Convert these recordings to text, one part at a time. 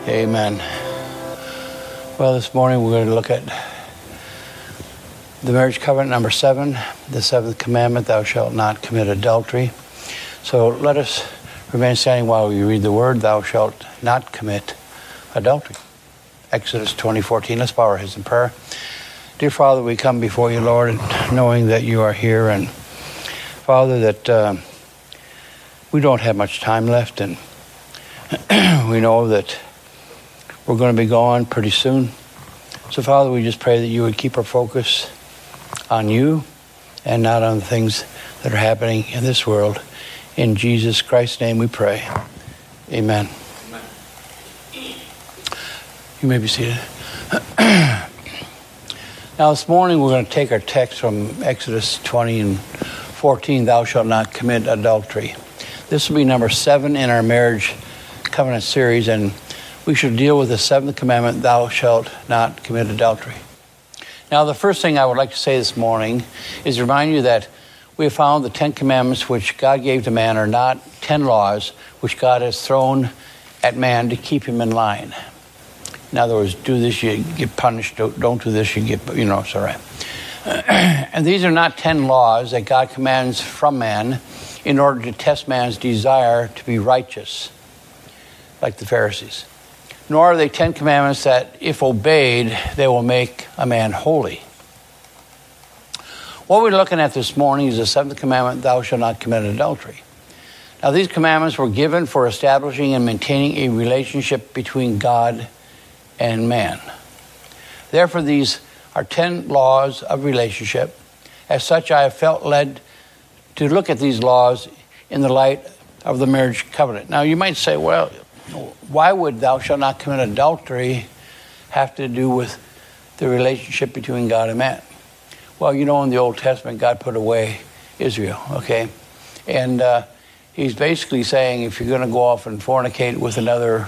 Amen. Well, this morning we're going to look at the marriage covenant number 7, the seventh commandment, thou shalt not commit adultery. So let us remain standing while we read the word, thou shalt not commit adultery. Exodus 20:14. Let's bow our heads in prayer. Dear Father, we come before you, Lord, knowing that you are here, and Father, that we don't have much time left, and we know that we're going to be gone pretty soon. So, Father, we just pray that you would keep our focus on you and not on the things that are happening in this world. In Jesus Christ's name we pray. Amen. Amen. You may be seated. Now, this morning we're going to take our text from Exodus 20:14, thou shalt not commit adultery. This will be number 7 in our marriage covenant series, and we should deal with the seventh commandment, thou shalt not commit adultery. Now, the first thing I would like to say this morning is remind you that we have found the 10 commandments which God gave to man are not 10 laws which God has thrown at man to keep him in line. In other words, do this, you get punished. Don't do this, you get, it's all right. And these are not 10 laws that God commands from man in order to test man's desire to be righteous, like the Pharisees. Nor are they 10 commandments that, if obeyed, they will make a man holy. What we're looking at this morning is the seventh commandment, thou shalt not commit adultery. Now, these commandments were given for establishing and maintaining a relationship between God and man. Therefore, these are 10 laws of relationship. As such, I have felt led to look at these laws in the light of the marriage covenant. Now, you might say, well, why would thou shalt not commit adultery have to do with the relationship between God and man? Well, in the Old Testament, God put away Israel, okay? And he's basically saying, if you're going to go off and fornicate with another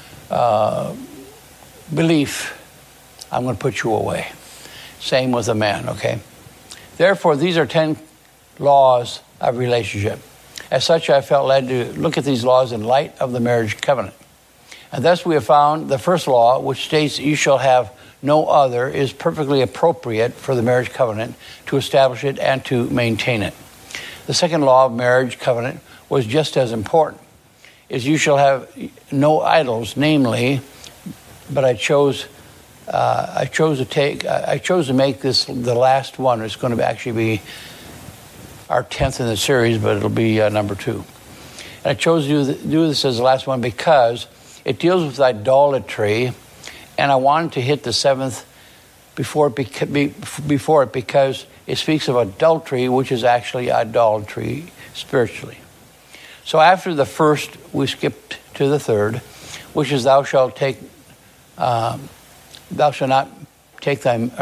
belief, I'm going to put you away. Same with a man, okay? Therefore, these are 10 laws of relationship. As such, I felt led to look at these laws in light of the marriage covenant. And thus we have found the first law, which states you shall have no other, is perfectly appropriate for the marriage covenant to establish it and to maintain it. The second law of marriage covenant was just as important, is you shall have no idols, namely, but I chose to make this the last one. It's going to actually be our 10th in the series, but it'll be number 2. And I chose to do this as the last one because it deals with idolatry, and I wanted to hit the 7th before it because it speaks of adultery, which is actually idolatry spiritually. So after the first, we skipped to the 3rd, which is thou shalt not take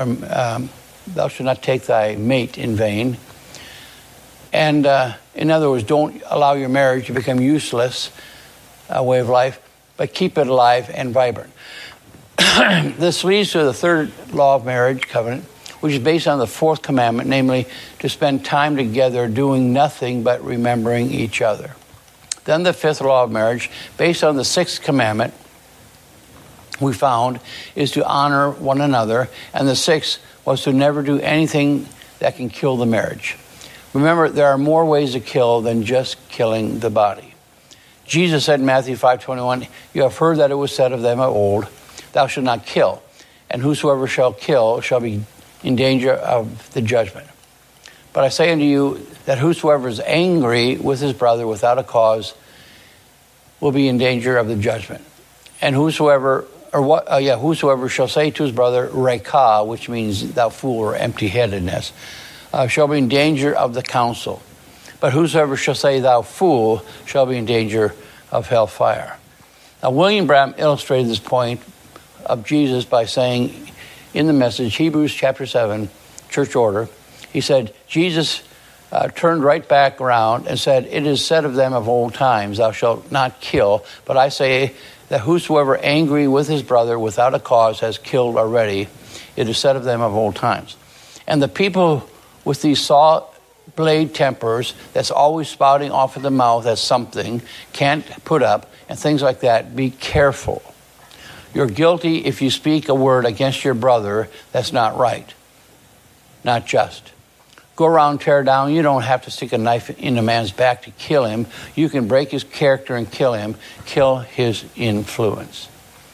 thy mate in vain. And in other words, don't allow your marriage to become useless, a way of life, but keep it alive and vibrant. This leads to the 3rd law of marriage covenant, which is based on the 4th commandment, namely to spend time together doing nothing but remembering each other. Then the 5th law of marriage, based on the 6th commandment, we found is to honor one another, and the 6th was to never do anything that can kill the marriage. Remember, there are more ways to kill than just killing the body. Jesus said in Matthew 5:21, you have heard that it was said of them of old, thou shalt not kill, and whosoever shall kill shall be in danger of the judgment. But I say unto you that whosoever is angry with his brother without a cause will be in danger of the judgment. And whosoever shall say to his brother, Rekah, which means thou fool or empty-headedness, shall be in danger of the council. But whosoever shall say, thou fool, shall be in danger of hellfire. Now, William Branham illustrated this point of Jesus by saying in the message, Hebrews chapter 7, church order, he said, Jesus turned right back around and said, it is said of them of old times, thou shalt not kill, but I say that whosoever angry with his brother without a cause has killed already. It is said of them of old times. And the people with these saw blade tempers that's always spouting off of the mouth as something, can't put up, and things like that, be careful. You're guilty if you speak a word against your brother that's not right, not just. Go around, tear down. You don't have to stick a knife in a man's back to kill him. You can break his character and kill him, kill his influence.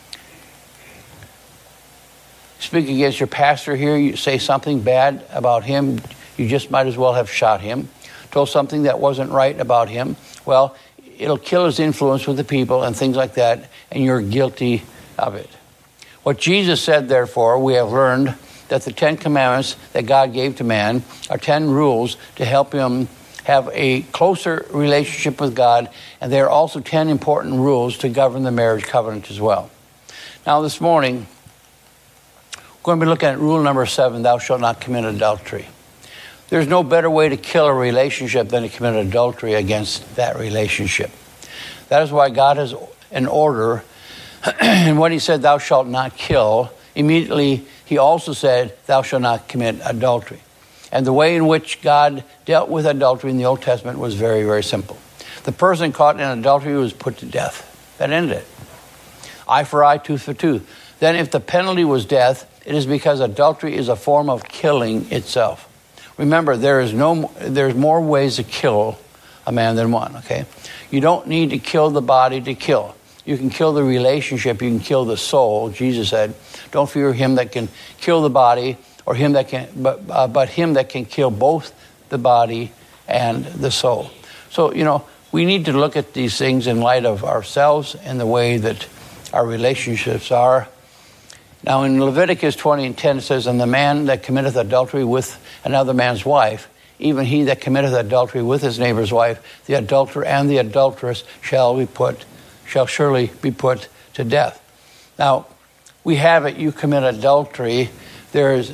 Speak against your pastor here, you say something bad about him, you just might as well have shot him. Told something that wasn't right about him, well, it'll kill his influence with the people and things like that, and you're guilty of it. What Jesus said, therefore, we have learned that the 10 commandments that God gave to man are 10 rules to help him have a closer relationship with God, and there are also 10 important rules to govern the marriage covenant as well. Now this morning, we're going to be looking at rule number 7, thou shalt not commit adultery. There's no better way to kill a relationship than to commit adultery against that relationship. That is why God has an order, and when he said thou shalt not kill, immediately he also said thou shalt not commit adultery. And the way in which God dealt with adultery in the Old Testament was very, very simple. The person caught in adultery was put to death. That ended it. Eye for eye, tooth for tooth. Then if the penalty was death, it is because adultery is a form of killing itself. Remember, there's more ways to kill a man than one, okay? You don't need to kill the body to kill. You can kill the relationship, you can kill the soul. Jesus said, don't fear him that can kill the body, or him that can, but him that can kill both the body and the soul. So, we need to look at these things in light of ourselves and the way that our relationships are. Now in Leviticus 20:10 it says, and the man that committeth adultery with another man's wife, even he that committeth adultery with his neighbor's wife, the adulterer and the adulteress shall surely be put to death. Now, we have it, you commit adultery, there's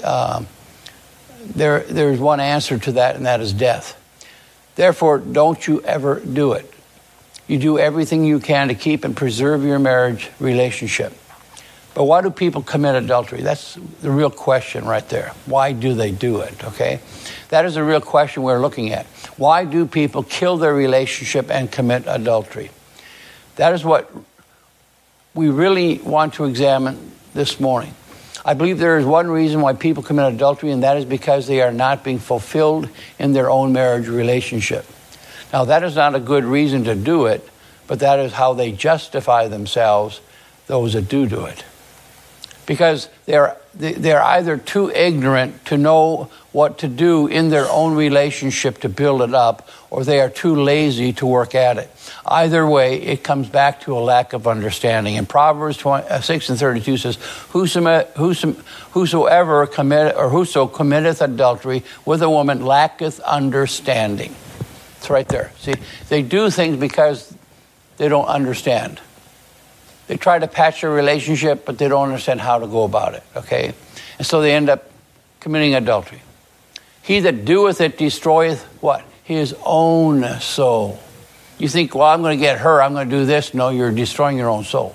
one answer to that, and that is death. Therefore, don't you ever do it. You do everything you can to keep and preserve your marriage relationship. But why do people commit adultery? That's the real question right there. Why do they do it, okay? That is the real question we're looking at. Why do people kill their relationship and commit adultery? That is what we really want to examine this morning. I believe there is one reason why people commit adultery, and that is because they are not being fulfilled in their own marriage relationship. Now, that is not a good reason to do it, but that is how they justify themselves, those that do it. Because they're either too ignorant to know what to do in their own relationship to build it up, or they are too lazy to work at it. Either way, it comes back to a lack of understanding. And Proverbs 6:32 says, whosoever committeth adultery with a woman lacketh understanding. It's right there. See, they do things because they don't understand. They try to patch a relationship, but they don't understand how to go about it, okay? And so they end up committing adultery. He that doeth it destroyeth what? His own soul. You think, well, I'm going to get her, I'm going to do this. No, you're destroying your own soul.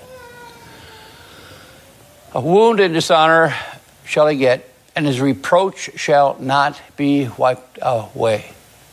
A wound and dishonor shall he get, and his reproach shall not be wiped away.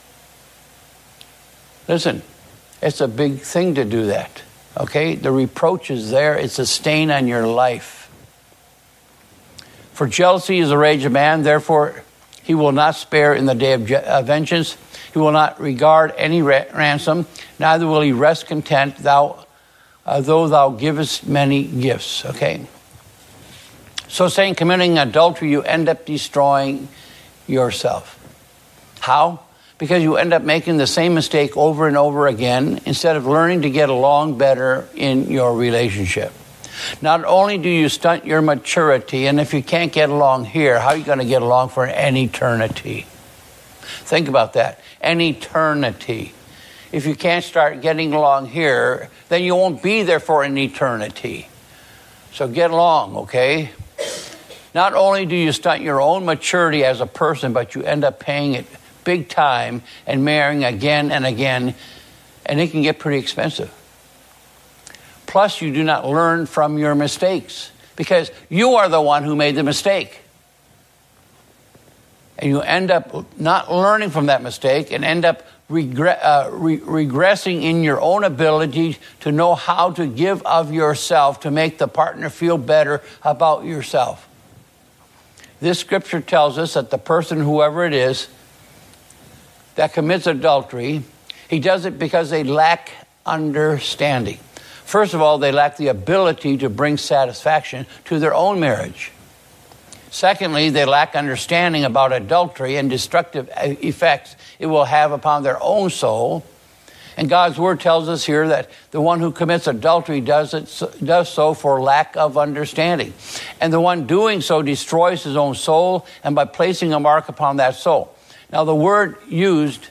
Listen, it's a big thing to do that. Okay, the reproach is there. It's a stain on your life. For jealousy is the rage of man, therefore he will not spare in the day of vengeance. He will not regard any ransom, neither will he rest content, though thou givest many gifts. Okay, so saying committing adultery, you end up destroying yourself. How? Because you end up making the same mistake over and over again instead of learning to get along better in your relationship. Not only do you stunt your maturity, and if you can't get along here, how are you going to get along for an eternity? Think about that. An eternity. If you can't start getting along here, then you won't be there for an eternity. So get along, okay? Not only do you stunt your own maturity as a person, but you end up paying it big time and marrying again and again, and it can get pretty expensive. Plus, you do not learn from your mistakes because you are the one who made the mistake. And you end up not learning from that mistake and end up regressing in your own ability to know how to give of yourself to make the partner feel better about yourself. This scripture tells us that the person, whoever it is, that commits adultery, he does it because they lack understanding. First of all, they lack the ability to bring satisfaction to their own marriage. Secondly, they lack understanding about adultery and destructive effects it will have upon their own soul. And God's word tells us here that the one who commits adultery does so for lack of understanding. And the one doing so destroys his own soul, and by placing a mark upon that soul. Now, the word used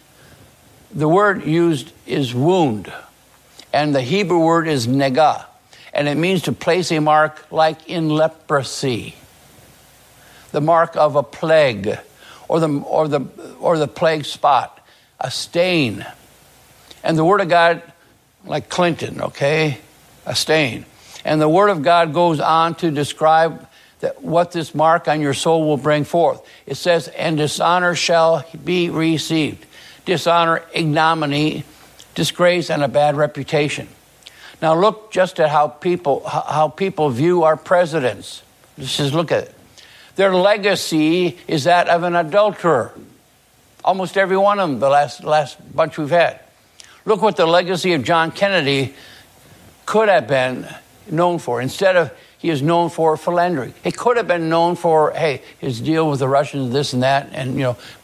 is wound, and the Hebrew word is negah, and it means to place a mark like in leprosy, the mark of a plague, or the plague spot, a stain. And the word of God, like Clinton, okay, a stain. And the word of God goes on to describe what this mark on your soul will bring forth. It says, and dishonor shall be received. Dishonor, ignominy, disgrace, and a bad reputation. Now look just at how people view our presidents. Just look at it. Their legacy is that of an adulterer. Almost every one of them, the last bunch we've had. Look what the legacy of John Kennedy could have been known for. Instead of, he is known for philandering. It could have been known for, hey, his deal with the Russians, this and that, and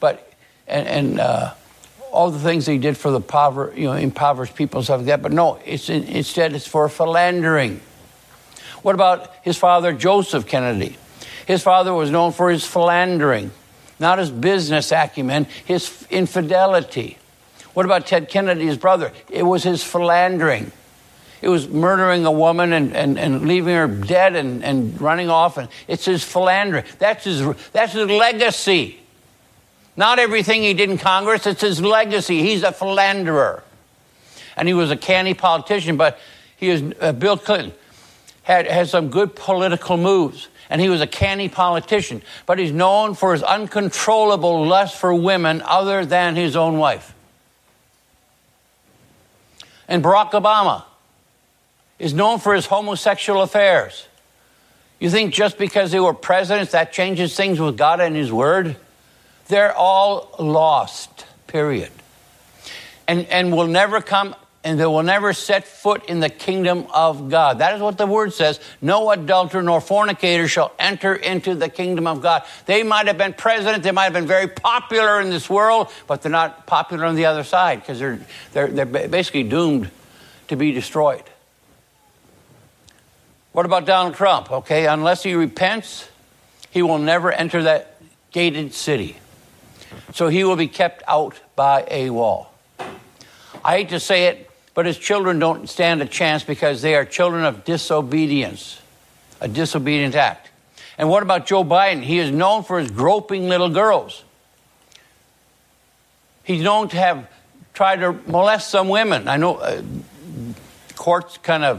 all the things he did for the impoverished people and stuff like that. But no, instead it's for philandering. What about his father, Joseph Kennedy? His father was known for his philandering, not his business acumen, his infidelity. What about Ted Kennedy, his brother? It was his philandering. It was murdering a woman and leaving her dead and running off. And it's his philandering. That's his legacy. Not everything he did in Congress, it's his legacy. He's a philanderer. And he was a canny politician, but Bill Clinton had some good political moves. And he was a canny politician, but he's known for his uncontrollable lust for women other than his own wife. And Barack Obama is known for his homosexual affairs. You think just because they were presidents, that changes things with God and his word? They're all lost, period. And will never come, and they will never set foot in the kingdom of God. That is what the word says. No adulterer nor fornicator shall enter into the kingdom of God. They might have been president. They might have been very popular in this world, but they're not popular on the other side because they're basically doomed to be destroyed. What about Donald Trump? Okay, unless he repents, he will never enter that gated city. So he will be kept out by a wall. I hate to say it, but his children don't stand a chance because they are children of disobedience, a disobedient act. And what about Joe Biden? He is known for his groping little girls. He's known to have tried to molest some women. I know courts kind of,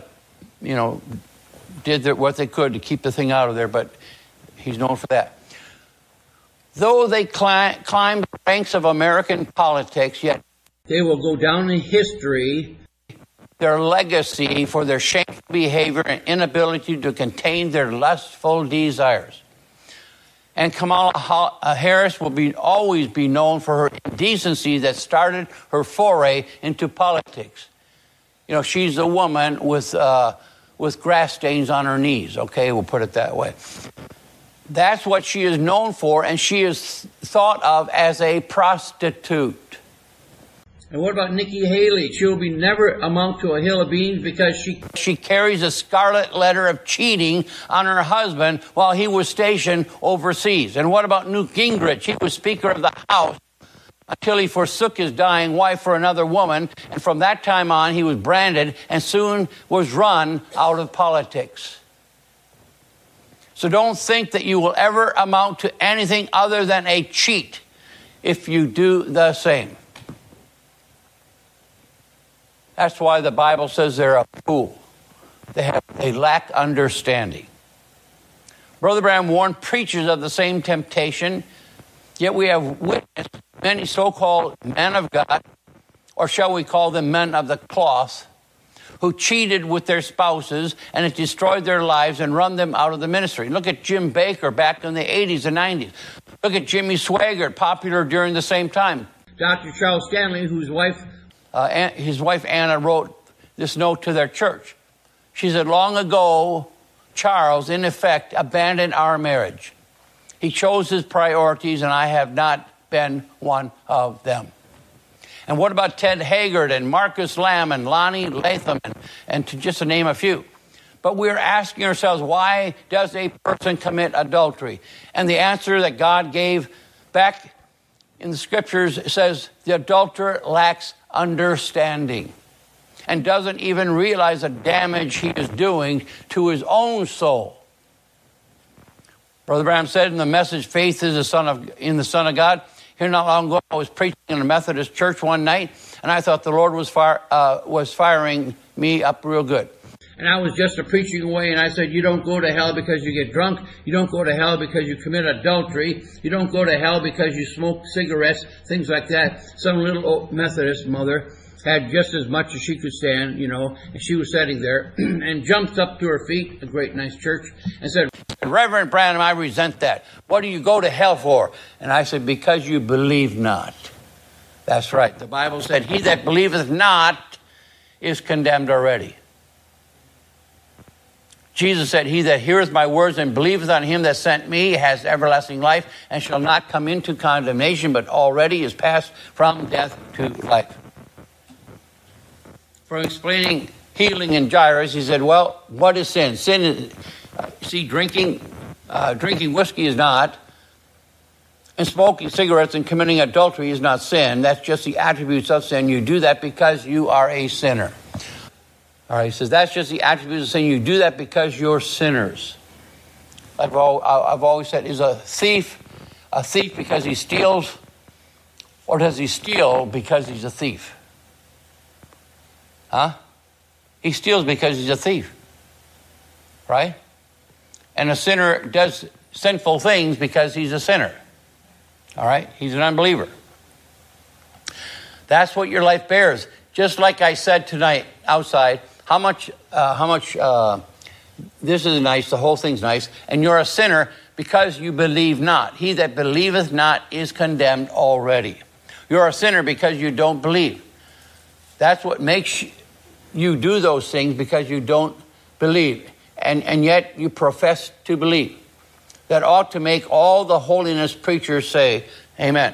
did what they could to keep the thing out of there, but he's known for that. Though they climb the ranks of American politics, yet they will go down in history, their legacy for their shameful behavior and inability to contain their lustful desires. And Kamala Harris will always be known for her indecency that started her foray into politics. She's a woman with grass stains on her knees. Okay, we'll put it that way. That's what she is known for, and she is thought of as a prostitute. And what about Nikki Haley? She will never amount to a hill of beans because she carries a scarlet letter of cheating on her husband while he was stationed overseas. And what about Newt Gingrich? He was Speaker of the House until he forsook his dying wife for another woman. And from that time on, he was branded and soon was run out of politics. So don't think that you will ever amount to anything other than a cheat if you do the same. That's why the Bible says they're a fool. They lack understanding. Brother Branham warned preachers of the same temptation, yet we have witnessed many so-called men of God or shall we call them men of the cloth, who cheated with their spouses and it destroyed their lives and run them out of the ministry. Look at Jim Baker back in the 80s and 90s. Look at Jimmy Swaggart, popular during the same time. Dr. Charles Stanley, his wife Anna wrote this note to their church. She said, long ago, Charles, in effect, abandoned our marriage. He chose his priorities, and I have not been one of them. And what about Ted Haggard and Marcus Lamb and Lonnie Latham and to just to name a few? But we're asking ourselves, why does a person commit adultery? And the answer that God gave back in the scriptures says the adulterer lacks understanding and doesn't even realize the damage he is doing to his own soul. Brother Branham said in the message, Faith is in the Son of God. Here not long ago, I was preaching in a Methodist church one night, and I thought the Lord was firing me up real good. And I was just preaching away, and I said, you don't go to hell because you get drunk. You don't go to hell because you commit adultery. You don't go to hell because you smoke cigarettes, things like that. Some little old Methodist mother had just as much as she could stand, and she was sitting there and jumped up to her feet, a great nice church, and said, Reverend Branham, I resent that. What do you go to hell for? And I said, because you believe not. That's right. The Bible said, he that believeth not is condemned already. Jesus said, he that heareth my words and believeth on him that sent me has everlasting life and shall not come into condemnation, but already is passed from death to life. For explaining healing in Jairus, he said, well, what is sin? Sin is, drinking whiskey is not, and smoking cigarettes and committing adultery is not sin. That's just the attributes of sin. You do that because you are a sinner. All right, he says that's just the attributes of sin. You do that because you're sinners. Like I've always said, is a thief because he steals, or does he steal because he's a thief? Huh? He steals because he's a thief. Right? And a sinner does sinful things because he's a sinner. All right? He's an unbeliever. That's what your life bears. Just like I said tonight outside, how much this is nice, the whole thing's nice, and you're a sinner because you believe not. He that believeth not is condemned already. You're a sinner because you don't believe. That's what makes you do those things, because you don't believe. And yet you profess to believe. That ought to make all the holiness preachers say, amen.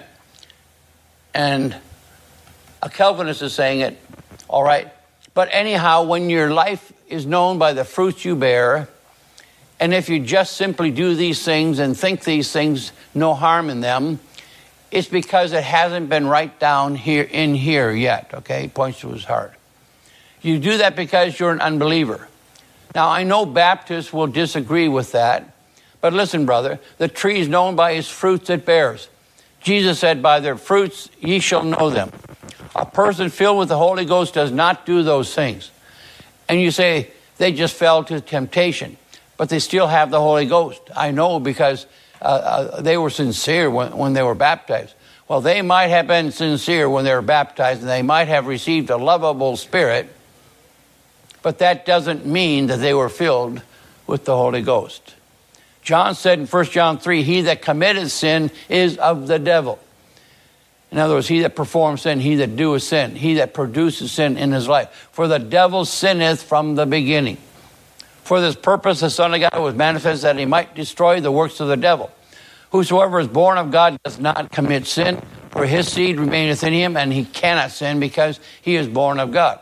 And a Calvinist is saying it, all right. But anyhow, when your life is known by the fruits you bear, and if you just simply do these things and think these things, no harm in them, it's because it hasn't been right down here yet, okay? He points to his heart. You do that because you're an unbeliever. Now, I know Baptists will disagree with that, but listen, brother, the tree is known by its fruits it bears. Jesus said, by their fruits ye shall know them. A person filled with the Holy Ghost does not do those things. And you say, they just fell to temptation, but they still have the Holy Ghost. I know, because they were sincere when they were baptized. Well, they might have been sincere when they were baptized, and they might have received a lovable spirit, but that doesn't mean that they were filled with the Holy Ghost. John said in 1 John 3, he that committeth sin is of the devil. In other words, he that performs sin, he that doeth sin, he that produces sin in his life. For the devil sinneth from the beginning. For this purpose the Son of God was manifest, that he might destroy the works of the devil. Whosoever is born of God does not commit sin, for his seed remaineth in him, and he cannot sin because he is born of God.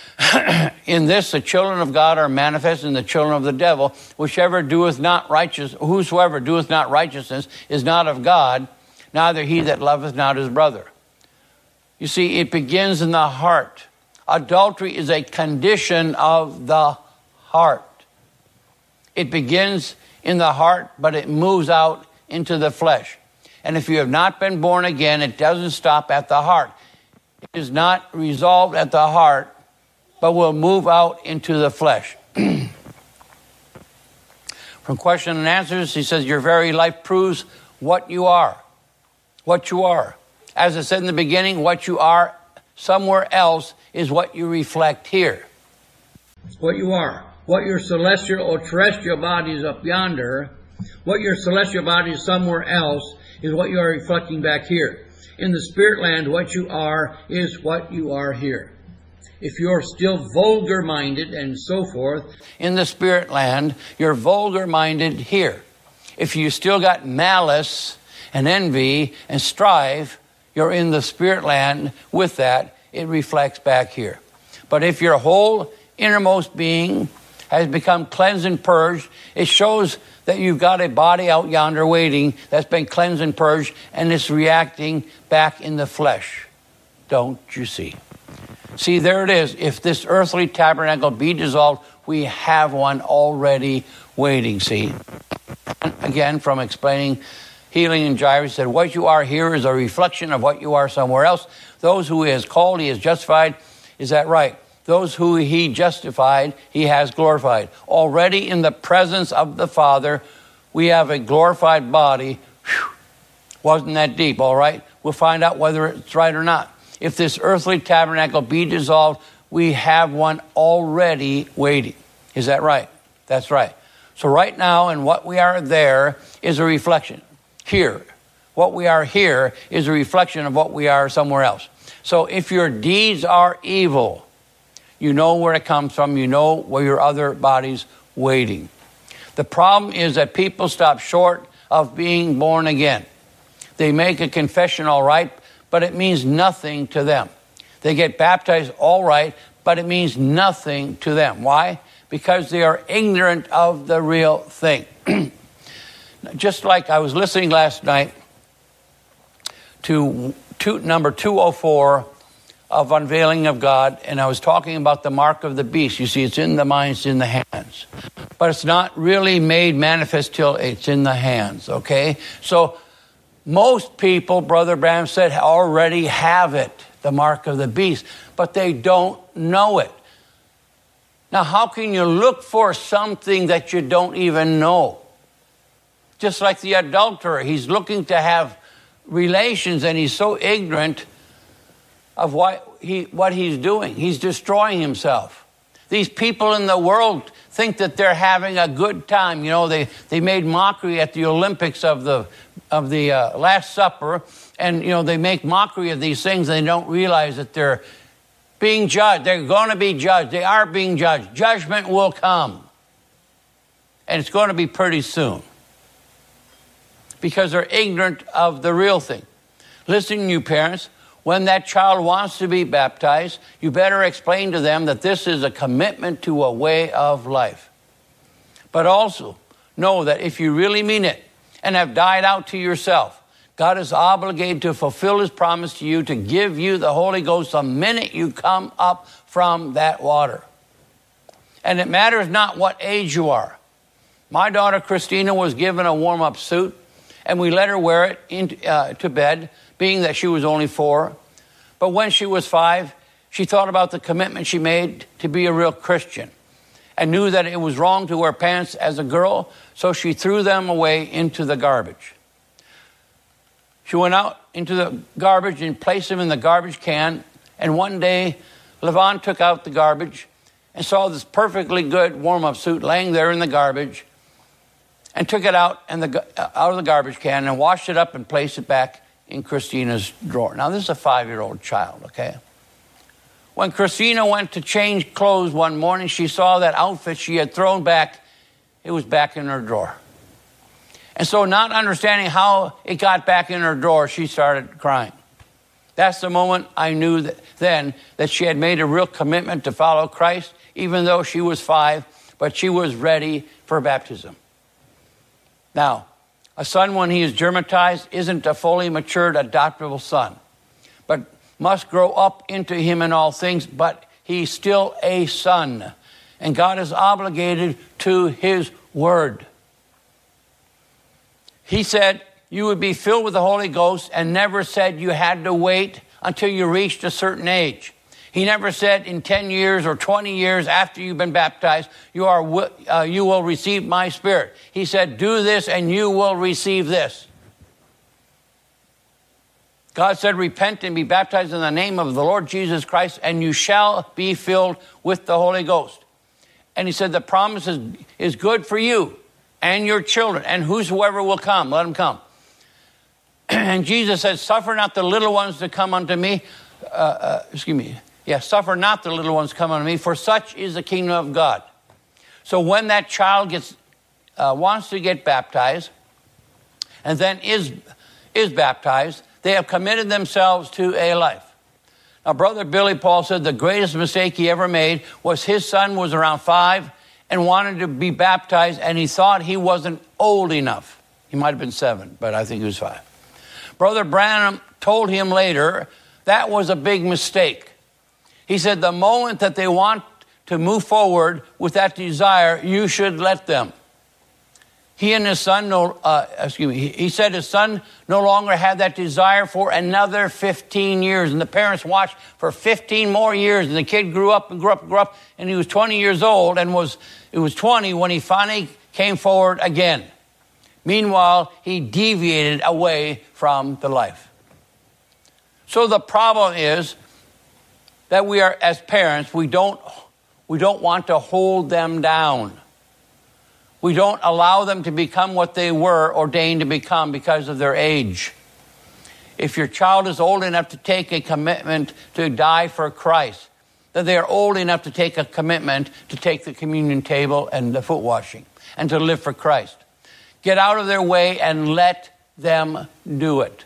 In this the children of God are manifest, and the children of the devil. Whosoever doeth not righteousness is not of God, neither he that loveth not his brother. You see, it begins in the heart. Adultery is a condition of the heart. It begins in the heart, but it moves out into the flesh. And if you have not been born again, it doesn't stop at the heart. It is not resolved at the heart, but will move out into the flesh. From question and answers, he says, your very life proves what you are. What you are. As I said in the beginning, what you are somewhere else is what you reflect here. What you are. What your celestial or terrestrial body is up yonder, what your celestial body is somewhere else is what you are reflecting back here. In the spirit land, what you are is what you are here. If you're still vulgar-minded and so forth, in the spirit land, you're vulgar-minded here. If you still got malice and envy and strife, you're in the spirit land with that. It reflects back here. But if your whole innermost being has become cleansed and purged, it shows that you've got a body out yonder waiting that's been cleansed and purged, and it's reacting back in the flesh. Don't you see? See, there it is. If this earthly tabernacle be dissolved, we have one already waiting, see? Again, from explaining healing in Jairus, said, what you are here is a reflection of what you are somewhere else. Those who he has called, he has justified. Is that right? Those who he justified, he has glorified. Already in the presence of the Father, we have a glorified body. Whew. Wasn't that deep, all right? We'll find out whether it's right or not. If this earthly tabernacle be dissolved, we have one already waiting. Is that right? That's right. So right now, and what we are there is a reflection. Here, what we are here is a reflection of what we are somewhere else. So if your deeds are evil, you know where it comes from. You know where your other body's waiting. The problem is that people stop short of being born again. They make a confession all right, but it means nothing to them. They get baptized all right, but it means nothing to them. Why? Because they are ignorant of the real thing. Just like I was listening last night to number 204 of Unveiling of God, and I was talking about the mark of the beast. You see, it's in the mind, it's in the hands. But it's not really made manifest till it's in the hands, okay? So most people, Brother Branham said, already have it, the mark of the beast, but they don't know it. Now, how can you look for something that you don't even know? Just like the adulterer, he's looking to have relations, and he's so ignorant of what he's doing. He's destroying himself. These people in the world think that they're having a good time. You know, they made mockery at the Olympics of the Last Supper, and you know they make mockery of these things. They don't realize that they're being judged. They're going to be judged. They are being judged. Judgment will come, and it's going to be pretty soon, because they're ignorant of the real thing. Listen, you parents, when that child wants to be baptized, you better explain to them that this is a commitment to a way of life. But also know that if you really mean it and have died out to yourself, God is obligated to fulfill his promise to you to give you the Holy Ghost the minute you come up from that water. And it matters not what age you are. My daughter Christina was given a warm-up suit, and we let her wear it to bed, being that she was only 4. But when she was 5, she thought about the commitment she made to be a real Christian and knew that it was wrong to wear pants as a girl, so she threw them away into the garbage. She went out into the garbage and placed them in the garbage can, and one day, Levon took out the garbage and saw this perfectly good warm-up suit laying there in the garbage, and took it out of the garbage can and washed it up and placed it back in Christina's drawer. Now, this is a 5-year-old child, okay? When Christina went to change clothes one morning, she saw that outfit she had thrown back. It was back in her drawer. And so, not understanding how it got back in her drawer, she started crying. That's the moment I knew then that she had made a real commitment to follow Christ, even though she was 5, but she was ready for baptism. Now, a son, when he is germatized, isn't a fully matured, adoptable son, but must grow up into him in all things, but he's still a son, and God is obligated to his word. He said you would be filled with the Holy Ghost, and never said you had to wait until you reached a certain age. He never said in 10 years or 20 years after you've been baptized, you will receive my Spirit. He said, do this and you will receive this. God said, repent and be baptized in the name of the Lord Jesus Christ, and you shall be filled with the Holy Ghost. And he said, the promise is good for you and your children, and whosoever will come, let him come. And Jesus said, suffer not the little ones to come unto me. Suffer not the little ones to come unto me, for such is the kingdom of God. So when that child wants to get baptized, and then is baptized, they have committed themselves to a life. Now, Brother Billy Paul said the greatest mistake he ever made was his son was around 5 and wanted to be baptized, and he thought he wasn't old enough. He might have been 7, but I think he was 5. Brother Branham told him later that was a big mistake. He said the moment that they want to move forward with that desire, you should let them. He and his son, he said his son no longer had that desire for another 15 years. And the parents watched for 15 more years. And the kid grew up, and he was 20 years old, and it was 20 when he finally came forward again. Meanwhile, he deviated away from the life. So the problem is that we are, as parents, we don't want to hold them down. We don't allow them to become what they were ordained to become because of their age. If your child is old enough to take a commitment to die for Christ, then they are old enough to take a commitment to take the communion table and the foot washing and to live for Christ. Get out of their way and let them do it.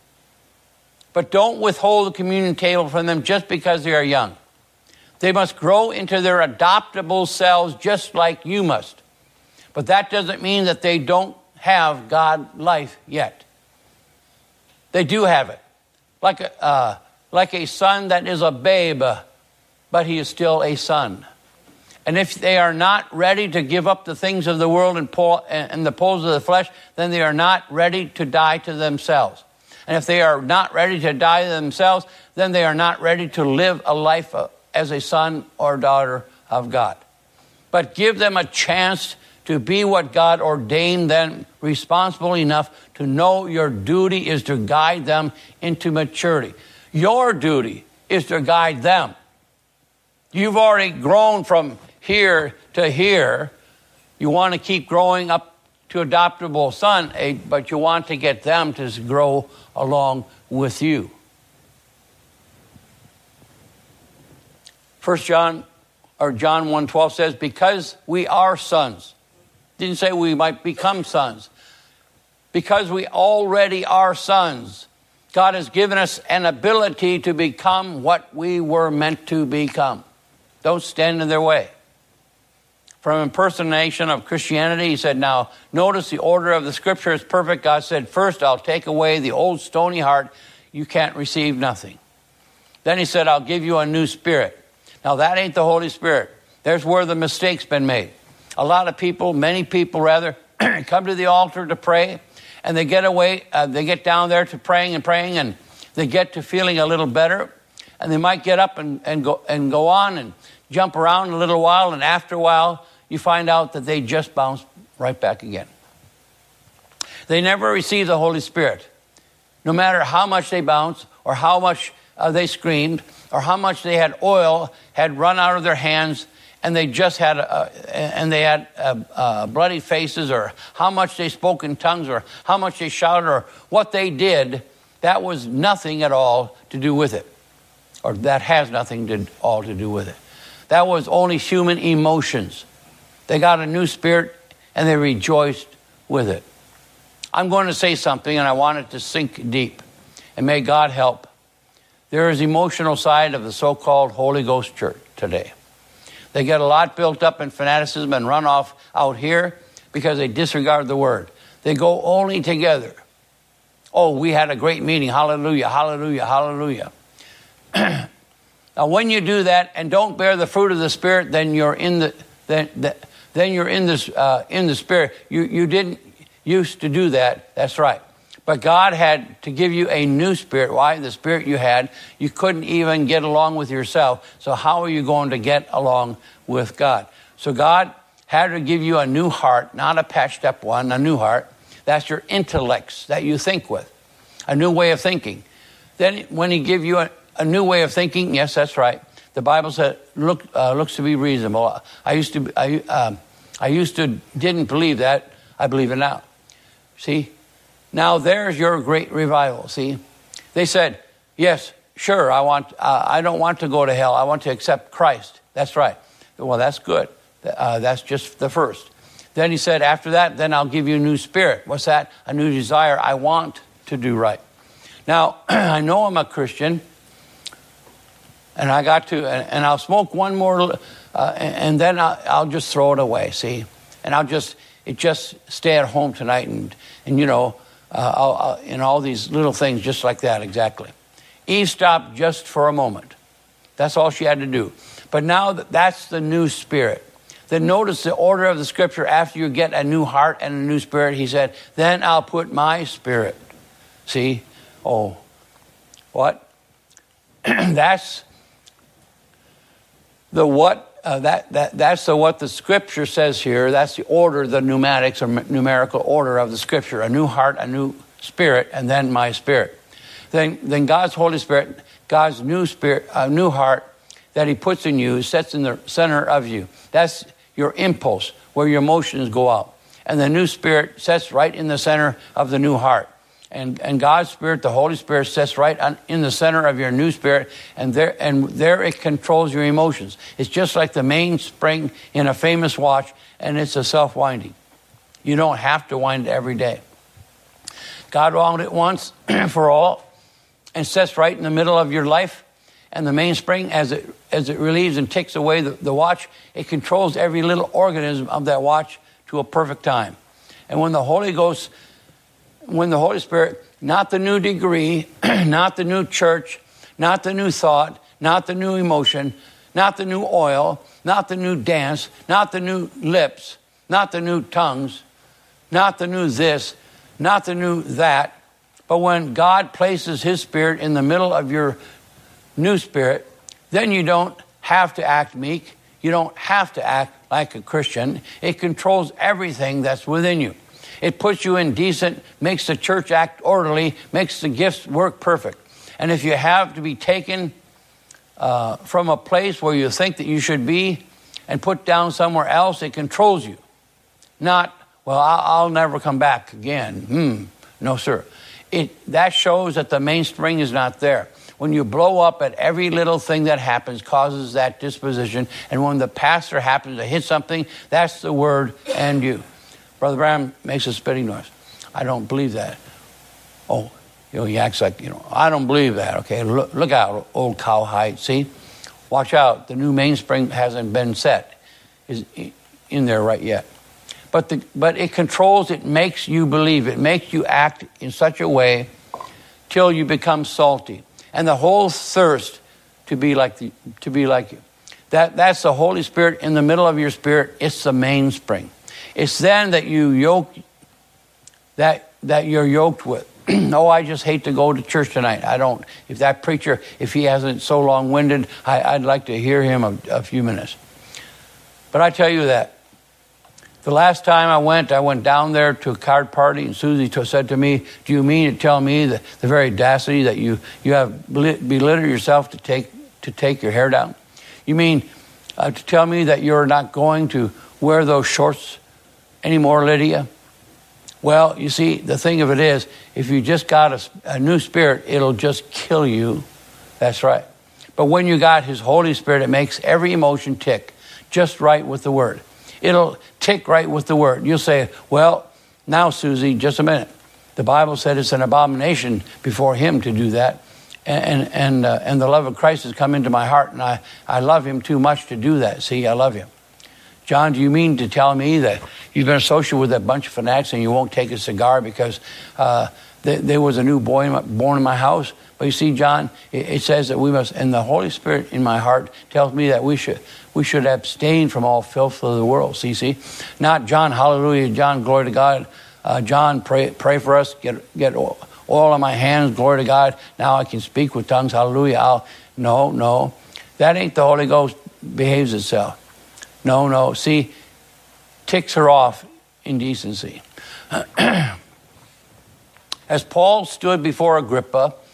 But don't withhold the communion table from them just because they are young. They must grow into their adoptable selves just like you must. But that doesn't mean that they don't have God life yet. They do have it. Like a son that is a babe, but he is still a son. And if they are not ready to give up the things of the world and the pulls of the flesh, then they are not ready to die to themselves. And if they are not ready to die to themselves, then they are not ready to live a life as a son or daughter of God. But give them a chance to be what God ordained them, responsible enough to know your duty is to guide them into maturity. Your duty is to guide them. You've already grown from here to here. You want to keep growing up to adoptable son, but you want to get them to grow along with you. John 1:12 says, because we are sons. Didn't say we might become sons. Because we already are sons, God has given us an ability to become what we were meant to become. Don't stand in their way. From Impersonation of Christianity, he said, now, notice the order of the scripture is perfect. God said, first, I'll take away the old stony heart. You can't receive nothing. Then he said, I'll give you a new spirit. Now, that ain't the Holy Spirit. There's where the mistake's been made. A lot of people, many people rather, come to the altar to pray, and they get down there to praying, and they get to feeling a little better, and they might get up and go on and jump around a little while, and after a while, you find out that they just bounce right back again. They never receive the Holy Spirit. No matter how much they bounced, or how much they screamed, or how much they had oil had run out of their hands, and they just had bloody faces, or how much they spoke in tongues, or how much they shouted, or what they did, that was nothing at all to do with it. Or that has nothing at all to do with it. That was only human emotions. They got a new spirit, and they rejoiced with it. I'm going to say something, and I want it to sink deep. And may God help. There is emotional side of the so-called Holy Ghost church today. They get a lot built up in fanaticism and run off out here because they disregard the word. They go only together. Oh, we had a great meeting. Hallelujah, hallelujah, hallelujah. Now, when you do that and don't bear the fruit of the Spirit, then you're in the Spirit. You didn't used to do that. That's right. But God had to give you a new spirit. Why? The spirit you had, you couldn't even get along with yourself. So how are you going to get along with God? So God had to give you a new heart, not a patched up one, a new heart. That's your intellects that you think with, a new way of thinking. Then when he give you a new way of thinking, yes, that's right. The Bible said, looks to be reasonable. I used to didn't believe that. I believe it now. See? Now there's your great revival, see? They said, yes, sure, I don't want to go to hell. I want to accept Christ. That's right. Well, that's good. That's just the first. Then he said, after that, then I'll give you a new spirit. What's that? A new desire. I want to do right. Now, I know I'm a Christian, and I got to, and I'll smoke one more, and then I'll just throw it away, see? And I'll just stay at home tonight, and you know, and all these little things just like that, exactly. Eve stopped just for a moment. That's all she had to do. But now that's the new spirit. Then notice the order of the scripture. After you get a new heart and a new spirit, he said, then I'll put my spirit. See? Oh, what? That's the what. That's the what the scripture says here. That's the order, the pneumatics or numerical order of the scripture. A new heart, a new spirit, and then my spirit. Then God's Holy Spirit, God's new spirit, a new heart that he puts in you, sets in the center of you. That's your impulse, where your emotions go out. And the new spirit sets right in the center of the new heart. And God's Spirit, the Holy Spirit, sets right in the center of your new spirit, and there it controls your emotions. It's just like the mainspring in a famous watch, and it's a self-winding. You don't have to wind it every day. God wound it once for all, and sets right in the middle of your life. And the mainspring, as it relieves and takes away the watch, it controls every little organism of that watch to a perfect time. And when the Holy Spirit, not the new degree, not the new church, not the new thought, not the new emotion, not the new oil, not the new dance, not the new lips, not the new tongues, not the new this, not the new that, but when God places his spirit in the middle of your new spirit, then you don't have to act meek. You don't have to act like a Christian. It controls everything that's within you. It puts you in decent, makes the church act orderly, makes the gifts work perfect. And if you have to be taken from a place where you think that you should be and put down somewhere else, it controls you. Not, well, I'll never come back again. No, sir. That shows that the mainspring is not there. When you blow up at every little thing that happens, causes that disposition. And when the pastor happens to hit something, that's the word and you. Brother Branham makes a spitting noise. I don't believe that. Oh, he acts like, I don't believe that. Okay, look out, old cowhide. See? Watch out. The new mainspring hasn't been set. Is in there right yet. But it controls, it makes you believe. It makes you act in such a way till you become salty. And the whole thirst to be like you. That's the Holy Spirit in the middle of your spirit. It's the mainspring. It's then that you're yoked with. Oh, I just hate to go to church tonight. I don't. If that preacher, if he hasn't so long-winded, I'd like to hear him a few minutes. But I tell you that the last time I went down there to a card party, and Susie said to me, do you mean to tell me the very audacity that you have belittled yourself to take your hair down? You mean to tell me that you're not going to wear those shorts anymore, Lydia? Well, you see, the thing of it is, if you just got a new spirit, it'll just kill you. That's right. But when you got his Holy Spirit, it makes every emotion tick just right with the word. It'll tick right with the word. You'll say, well, now, Susie, just a minute. The Bible said it's an abomination before him to do that. And the love of Christ has come into my heart, and I love him too much to do that. See, I love him. John, do you mean to tell me that you've been associated with a bunch of fanatics and you won't take a cigar because there was a new boy born in my house? But you see, John, it says that we must, and the Holy Spirit in my heart tells me that we should abstain from all filth of the world. See? Not John, hallelujah, John, glory to God. John, pray for us, get oil on my hands, glory to God. Now I can speak with tongues, hallelujah. No. That ain't the Holy Ghost behaves itself. No. See, ticks her off in decency. As Paul stood before Agrippa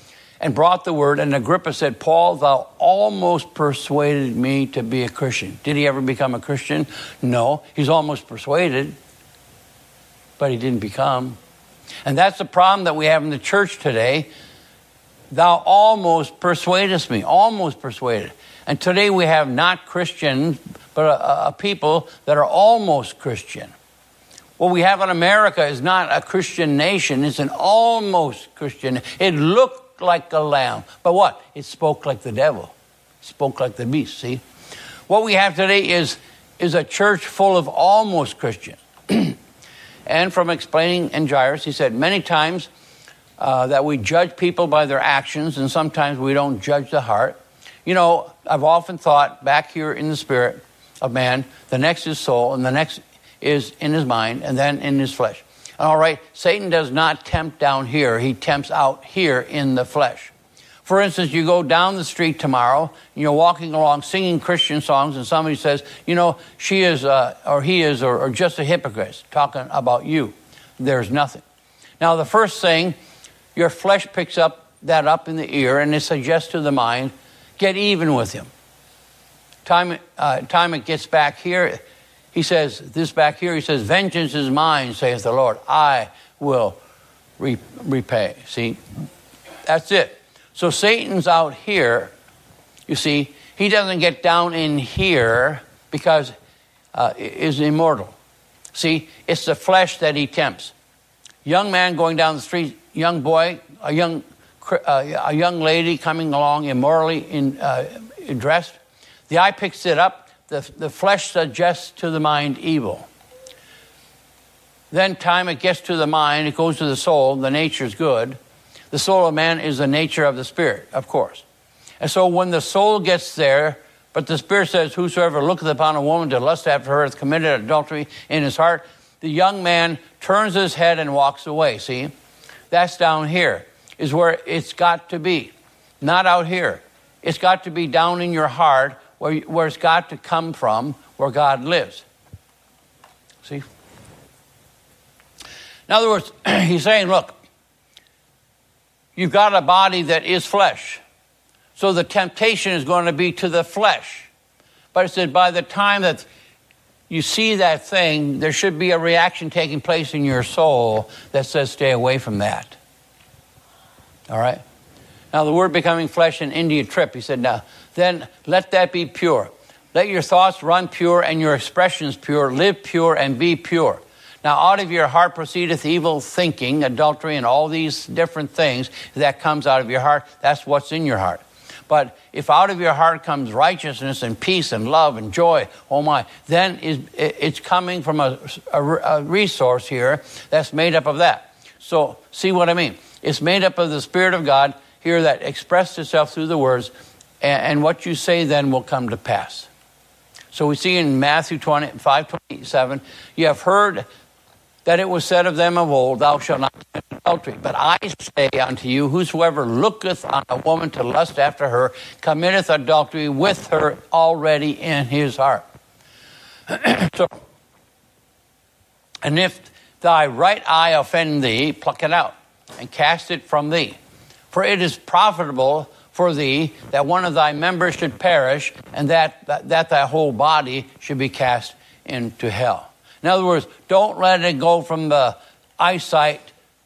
and brought the word. And Agrippa said, Paul, thou almost persuaded me to be a Christian. Did he ever become a Christian? No. He's almost persuaded, but he didn't become. And that's the problem that we have in the church today. Thou almost persuadest me, almost persuaded. And today we have not Christians, but a people that are almost Christian. What we have in America is not a Christian nation. It's an almost Christian. It looked like a lamb. But what? It spoke like the devil. It spoke like the beast, see? What we have today is a church full of almost Christians. And from explaining in Jairus, he said, many times that we judge people by their actions, and sometimes we don't judge the heart. You know, I've often thought back here in the spirit of man, the next is soul, and the next is in his mind, and then in his flesh. All right, Satan does not tempt down here. He tempts out here in the flesh. For instance, you go down the street tomorrow, and you're walking along singing Christian songs, and somebody says, you know, she is, or he is, or just a hypocrite, talking about you. There's nothing. Now, the first thing, your flesh picks that up in the ear, and it suggests to the mind, get even with him. Time it gets back here, he says, vengeance is mine, saith the Lord. I will repay. See, that's it. So Satan's out here, you see. He doesn't get down in here because is immortal. See, it's the flesh that he tempts. Young man going down the street, young boy, a young lady coming along immorally dressed. The eye picks it up. The flesh suggests to the mind evil. Then time it gets to the mind, it goes to the soul. The nature is good. The soul of man is the nature of the spirit, of course. And so when the soul gets there, but the spirit says, whosoever looketh upon a woman to lust after her hath committed adultery in his heart, the young man turns his head and walks away. See, that's down here, is where it's got to be. Not out here. It's got to be down in your heart, where it's got to come from, where God lives. See? In other words, he's saying, look, you've got a body that is flesh. So the temptation is going to be to the flesh. But it said by the time that you see that thing, there should be a reaction taking place in your soul that says stay away from that. All right? Now the word becoming flesh in India Trip, he said, now then let that be pure. Let your thoughts run pure and your expressions pure. Live pure and be pure. Now out of your heart proceedeth evil thinking, adultery, and all these different things that comes out of your heart. That's what's in your heart. But if out of your heart comes righteousness and peace and love and joy, oh my, then it's coming from a resource here that's made up of that. So see what I mean? It's made up of the Spirit of God here that expressed itself through the words, and what you say then will come to pass. So we see in Matthew 5:27, you have heard that it was said of them of old, thou shalt not commit adultery. But I say unto you, whosoever looketh on a woman to lust after her, committeth adultery with her already in his heart. So, and if thy right eye offend thee, pluck it out, and cast it from thee. For it is profitable for thee that one of thy members should perish, and that thy whole body should be cast into hell. In other words, don't let it go from the eyesight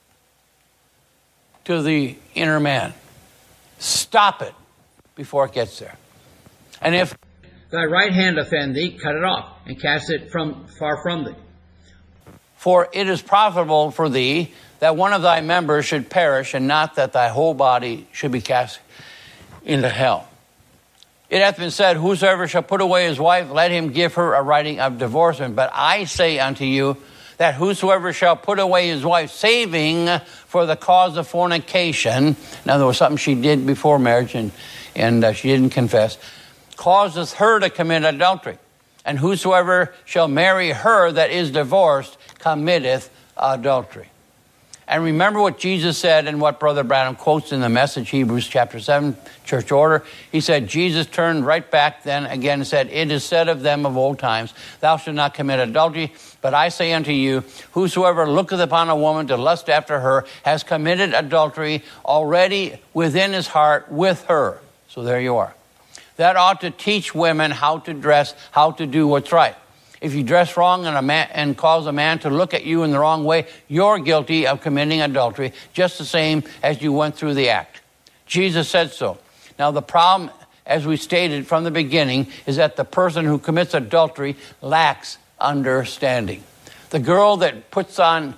to the inner man. Stop it before it gets there. And if thy right hand offend thee, cut it off, and cast it far from thee. For it is profitable for thee that one of thy members should perish, and not that thy whole body should be cast into hell. It hath been said, whosoever shall put away his wife, let him give her a writing of divorcement. But I say unto you, that whosoever shall put away his wife, saving for the cause of fornication, now there was something she did before marriage, and she didn't confess, causeth her to commit adultery. And whosoever shall marry her that is divorced, committeth adultery. And remember what Jesus said and what Brother Branham quotes in the Message, Hebrews chapter 7, church order. He said, Jesus turned right back then again and said, it is said of them of old times, thou shalt not commit adultery. But I say unto you, whosoever looketh upon a woman to lust after her has committed adultery already within his heart with her. So there you are. That ought to teach women how to dress, how to do what's right. If you dress wrong and cause a man to look at you in the wrong way, you're guilty of committing adultery, just the same as you went through the act. Jesus said so. Now, the problem, as we stated from the beginning, is that the person who commits adultery lacks understanding. The girl that puts on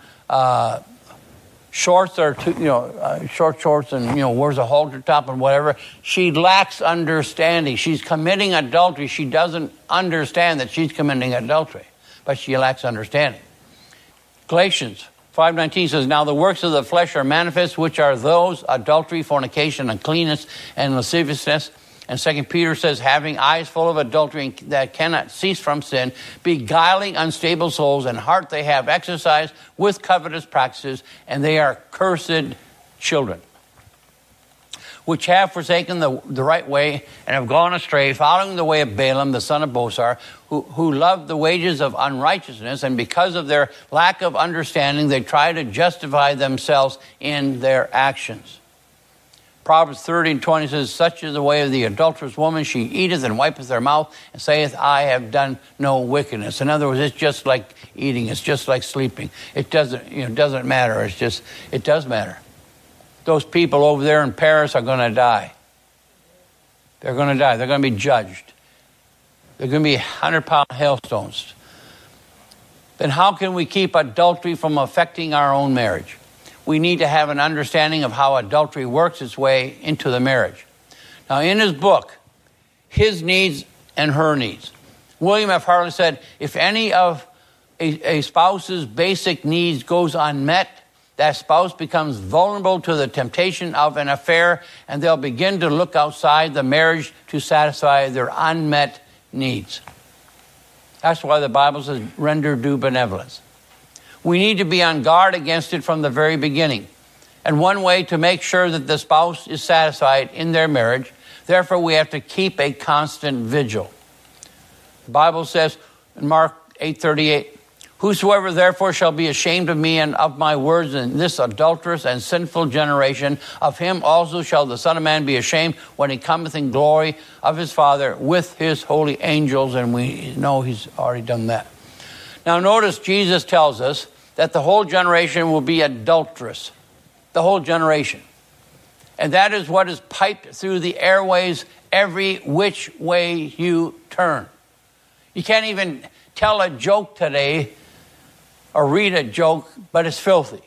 shorts or short shorts and wears a halter top and whatever, she lacks understanding. She's committing adultery. She doesn't understand that she's committing adultery, but she lacks understanding. Galatians 5:19 says, now the works of the flesh are manifest, which are those: adultery, fornication, uncleanness, and lasciviousness. And 2 Peter says, having eyes full of adultery that cannot cease from sin, beguiling unstable souls, and heart they have exercised with covetous practices, and they are cursed children, which have forsaken the right way and have gone astray, following the way of Balaam, the son of Bosor, who loved the wages of unrighteousness, and because of their lack of understanding, they try to justify themselves in their actions. Proverbs 30:20 says, such is the way of the adulterous woman. She eateth and wipeth her mouth and saith, I have done no wickedness. In other words, it's just like eating. It's just like sleeping. It doesn't matter. It does matter. Those people over there in Paris are going to die. They're going to die. They're going to be judged. They're going to be 100-pound hailstones. Then how can we keep adultery from affecting our own marriage? We need to have an understanding of how adultery works its way into the marriage. Now, in his book, His Needs and Her Needs, William F. Harley said, if any of a spouse's basic needs goes unmet, that spouse becomes vulnerable to the temptation of an affair, and they'll begin to look outside the marriage to satisfy their unmet needs. That's why the Bible says, render due benevolence. We need to be on guard against it from the very beginning. And one way to make sure that the spouse is satisfied in their marriage, therefore we have to keep a constant vigil. The Bible says in Mark 8:38, whosoever therefore shall be ashamed of me and of my words in this adulterous and sinful generation, of him also shall the Son of Man be ashamed when he cometh in glory of his Father with his holy angels. And we know he's already done that. Now notice Jesus tells us that the whole generation will be adulterous. The whole generation. And that is what is piped through the airways every which way you turn. You can't even tell a joke today or read a joke, but it's filthy.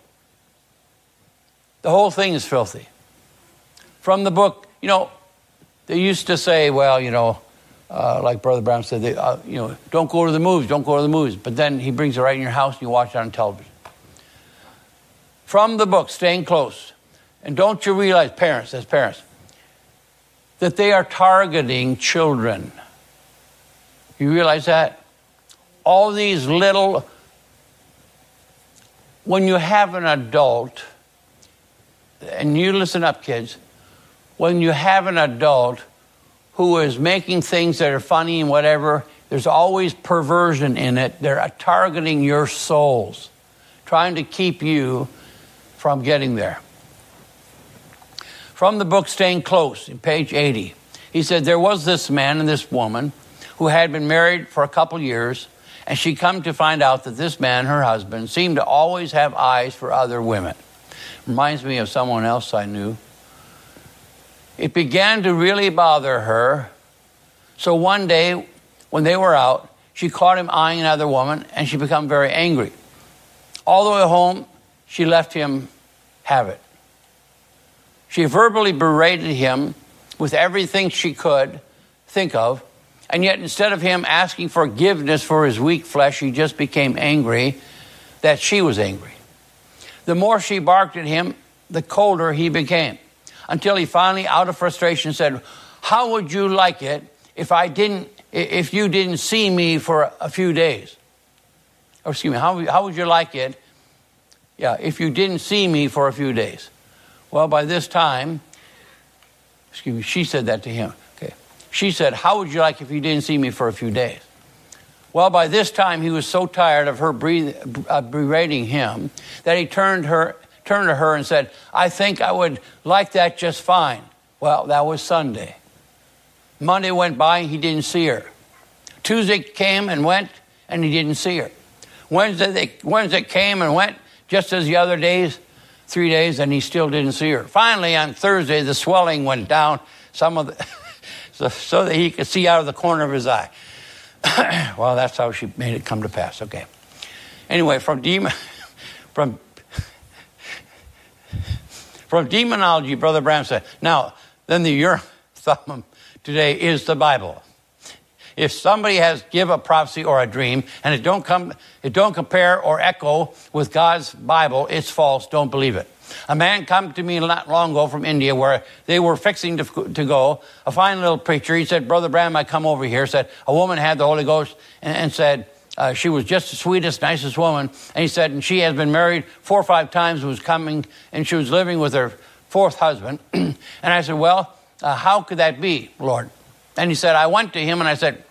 The whole thing is filthy. From the book, they used to say, like Brother Brown said, don't go to the movies, don't go to the movies. But then he brings it right in your house and you watch it on television. From the book, Staying Close. And don't you realize, parents, that they are targeting children? You realize that? All these little... When you have an adult, and you listen up, kids, when you have an adult who is making things that are funny and whatever, there's always perversion in it. They're targeting your souls, trying to keep you from getting there. From the book Staying Close, in page 80, he said, there was this man and this woman who had been married for a couple years, and she come to find out that this man, her husband, seemed to always have eyes for other women. Reminds me of someone else I knew. It began to really bother her. So one day, when they were out, she caught him eyeing another woman, and she became very angry. All the way home, she left him have it. She verbally berated him with everything she could think of, and yet instead of him asking forgiveness for his weak flesh, he just became angry that she was angry. The more she barked at him, the colder he became, until he finally, out of frustration, said, how would you like it if you didn't see me for a few days? Or excuse me, how would you like it Yeah, if you didn't see me for a few days. Well, by this time, she said that to him. Okay. She said, how would you like if you didn't see me for a few days? Well, by this time, he was so tired of her berating him that he turned to her and said, I think I would like that just fine. Well, that was Sunday. Monday went by and he didn't see her. Tuesday came and went and he didn't see her. Wednesday came and went just as the other days, 3 days, and he still didn't see her. Finally, on Thursday, the swelling went down so that he could see out of the corner of his eye. Well, that's how she made it come to pass. Okay. Anyway, from demonology, Brother Branham said, now, then the urim thummim today is the Bible. If somebody has give a prophecy or a dream and it don't compare or echo with God's Bible, it's false. Don't believe it. A man come to me not long ago from India where they were fixing to go. A fine little preacher. He said, Brother Branham, I come over here. Said a woman had the Holy Ghost and said she was just the sweetest, nicest woman. And he said, and she has been married 4 or 5 times, was coming, and she was living with her 4th husband. And I said, well, how could that be, Lord? And he said, I went to him and I said,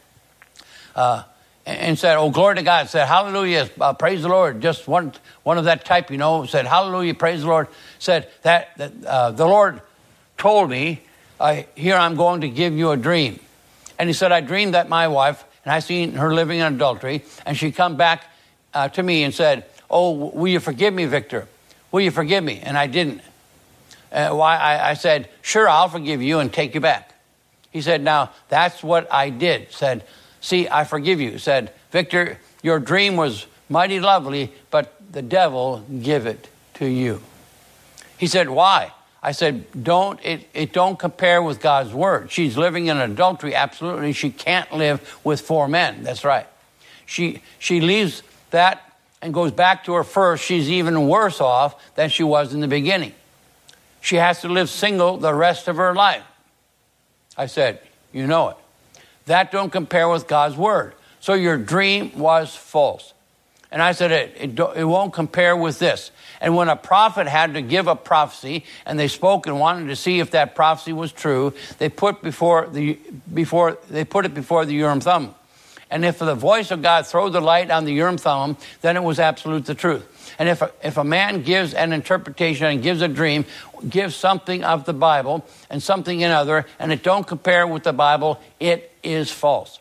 oh, glory to God. Said, hallelujah, praise the Lord. Just one of that type, said, hallelujah, praise the Lord. Said that the Lord told me, here I'm going to give you a dream. And he said, I dreamed that my wife, and I seen her living in adultery, and she come back to me and said, oh, will you forgive me, Victor? Will you forgive me? And I didn't. I said, sure, I'll forgive you and take you back. He said, now, that's what I did. Said, see, I forgive you. Said, Victor, your dream was mighty lovely, but the devil give it to you. He said, why? I said, it don't compare with God's word. She's living in adultery, absolutely. She can't live with 4 men. That's right. She leaves that and goes back to her first. She's even worse off than she was in the beginning. She has to live single the rest of her life. I said, you know it. That don't compare with God's word. So your dream was false. And I said, it won't compare with this. And when a prophet had to give a prophecy, and they spoke and wanted to see if that prophecy was true, they put it before the Urim Thummim. And if the voice of God throw the light on the Urim Thummim, then it was absolute the truth. And if a man gives an interpretation and gives a dream, gives something of the Bible and something in other, and it don't compare with the Bible, it is false.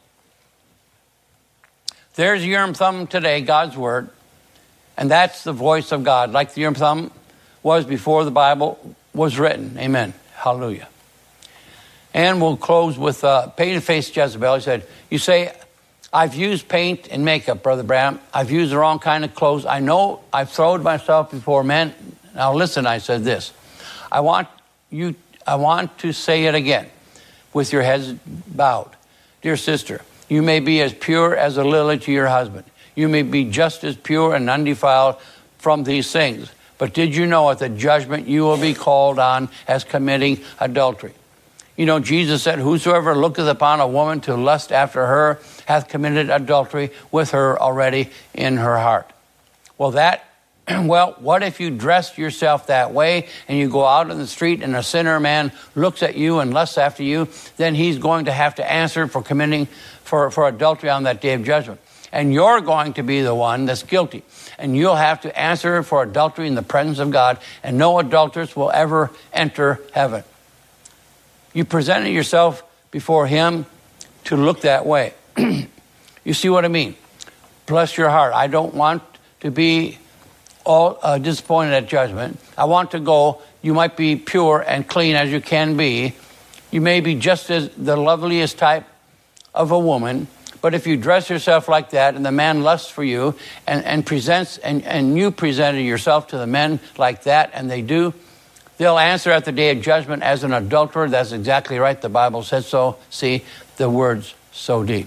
There's Urim Thummim today, God's word, and that's the voice of God, like the Urim Thummim was before the Bible was written. Amen. Hallelujah. And we'll close with painted-faced Jezebel. He said, you say, I've used paint and makeup, Brother Branham. I've used the wrong kind of clothes. I know I've thrown myself before men. Now listen, I said this. I want to say it again with your heads bowed. Dear sister, you may be as pure as a lily to your husband. You may be just as pure and undefiled from these things. But did you know at the judgment you will be called on as committing adultery? You know, Jesus said, whosoever looketh upon a woman to lust after her hath committed adultery with her already in her heart. Well, what if you dressed yourself that way and you go out in the street and a sinner man looks at you and lusts after you, then he's going to have to answer for committing for adultery on that day of judgment. And you're going to be the one that's guilty. And you'll have to answer for adultery in the presence of God, and no adulteress will ever enter heaven. You presented yourself before him to look that way. You see what I mean? Bless your heart. I don't want to be all disappointed at judgment. I want to go. You might be pure and clean as you can be. You may be just as the loveliest type of a woman, but if you dress yourself like that and the man lusts for you and presents and you presented yourself to the men like that and they do, they'll answer at the day of judgment as an adulterer. That's exactly right. The Bible says so. See, the word's so deep.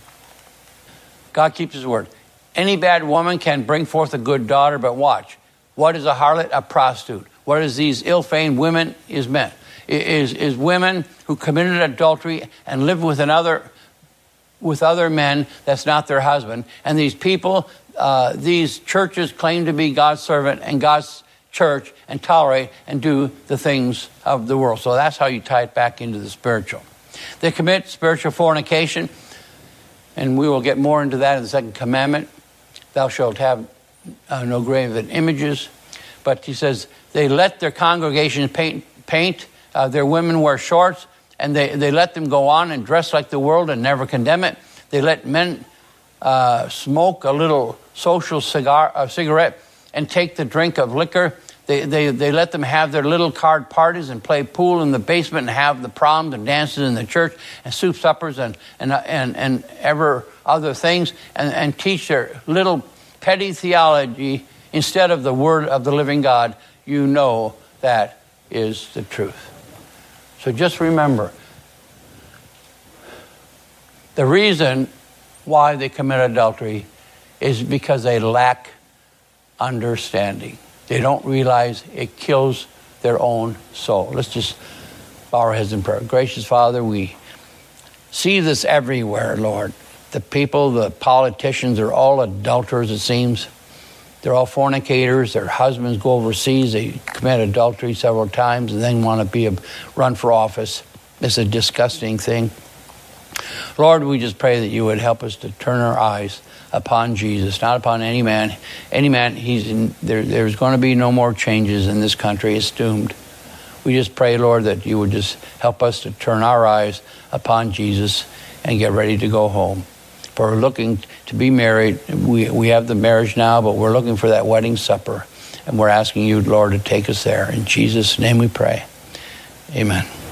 God keeps his word. Any bad woman can bring forth a good daughter, but watch. What is a harlot? A prostitute. What is these ill-famed women is meant? Is women who committed adultery and lived with another with other men that's not their husband. And these people, these churches claim to be God's servant and God's church and tolerate and do the things of the world. So that's how you tie it back into the spiritual. They commit spiritual fornication, and we will get more into that in the second commandment. Thou shalt have no graven images. But he says they let their congregation paint. Their women wear shorts, and they let them go on and dress like the world and never condemn it. They let men smoke a little social cigarette and take the drink of liquor. They let them have their little card parties and play pool in the basement and have the proms and dances in the church and soup suppers and ever other things and teach their little petty theology instead of the word of the living God. You know that is the truth. So just remember, the reason why they commit adultery is because they lack understanding. They don't realize it kills their own soul. Let's just bow our heads in prayer. Gracious Father, we see this everywhere, Lord. The people, the politicians are all adulterers, it seems. They're all fornicators. Their husbands go overseas. They commit adultery several times and then want to run for office. It's a disgusting thing. Lord, we just pray that you would help us to turn our eyes upon Jesus, not upon any man. Any man, there's going to be no more changes in this country. It's doomed. We just pray, Lord, that you would just help us to turn our eyes upon Jesus and get ready to go home. For we're looking to be married. We have the marriage now, but we're looking for that wedding supper. And we're asking you, Lord, to take us there. In Jesus' name we pray. Amen.